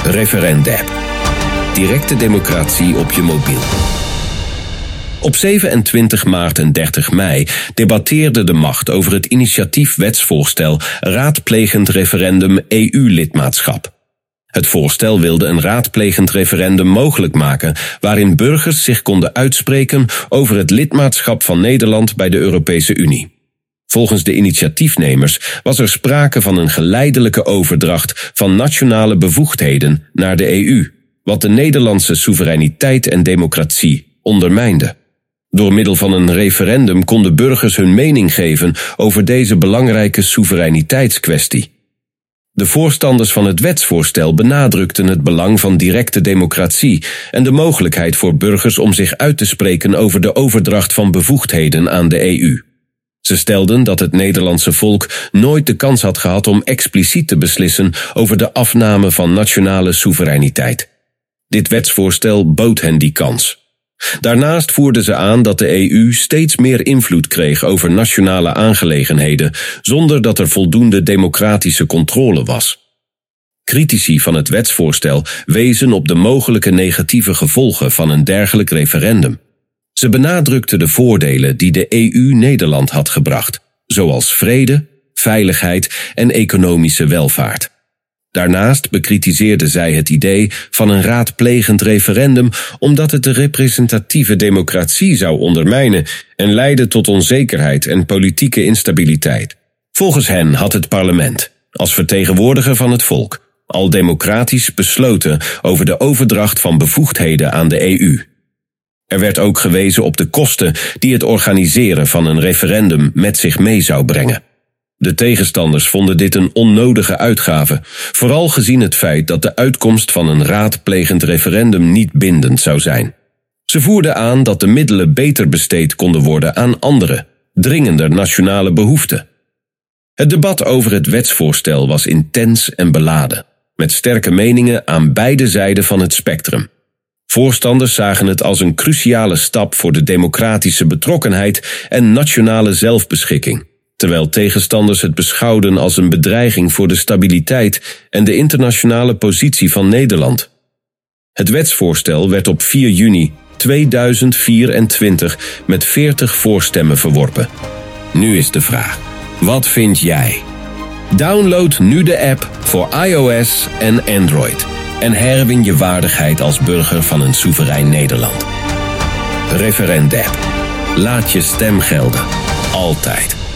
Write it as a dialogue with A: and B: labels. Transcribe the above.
A: Referendum. Directe democratie op je mobiel. Op 27 maart en 30 mei debatteerde de macht over het initiatiefwetsvoorstel Raadplegend referendum EU-lidmaatschap. Het voorstel wilde een raadplegend referendum mogelijk maken waarin burgers zich konden uitspreken over het lidmaatschap van Nederland bij de Europese Unie. Volgens de initiatiefnemers was er sprake van een geleidelijke overdracht van nationale bevoegdheden naar de EU, wat de Nederlandse soevereiniteit en democratie ondermijnde. Door middel van een referendum konden burgers hun mening geven over deze belangrijke soevereiniteitskwestie. De voorstanders van het wetsvoorstel benadrukten het belang van directe democratie en de mogelijkheid voor burgers om zich uit te spreken over de overdracht van bevoegdheden aan de EU. Ze stelden dat het Nederlandse volk nooit de kans had gehad om expliciet te beslissen over de afname van nationale soevereiniteit. Dit wetsvoorstel bood hen die kans. Daarnaast voerden ze aan dat de EU steeds meer invloed kreeg over nationale aangelegenheden, zonder dat er voldoende democratische controle was. Critici van het wetsvoorstel wezen op de mogelijke negatieve gevolgen van een dergelijk referendum. Ze benadrukten de voordelen die de EU Nederland had gebracht, zoals vrede, veiligheid en economische welvaart. Daarnaast bekritiseerden zij het idee van een raadplegend referendum omdat het de representatieve democratie zou ondermijnen en leiden tot onzekerheid en politieke instabiliteit. Volgens hen had het parlement, als vertegenwoordiger van het volk, al democratisch besloten over de overdracht van bevoegdheden aan de EU. Er werd ook gewezen op de kosten die het organiseren van een referendum met zich mee zou brengen. De tegenstanders vonden dit een onnodige uitgave, vooral gezien het feit dat de uitkomst van een raadplegend referendum niet bindend zou zijn. Ze voerden aan dat de middelen beter besteed konden worden aan andere, dringender nationale behoeften. Het debat over het wetsvoorstel was intens en beladen, met sterke meningen aan beide zijden van het spectrum. Voorstanders zagen het als een cruciale stap voor de democratische betrokkenheid en nationale zelfbeschikking, terwijl tegenstanders het beschouwden als een bedreiging voor de stabiliteit en de internationale positie van Nederland. Het wetsvoorstel werd op 4 juni 2024 met 40 voorstemmen verworpen. Nu is de vraag: wat vind jij? Download nu de app voor iOS en Android en herwin je waardigheid als burger van een soeverein Nederland. Referendum. Laat je stem gelden. Altijd.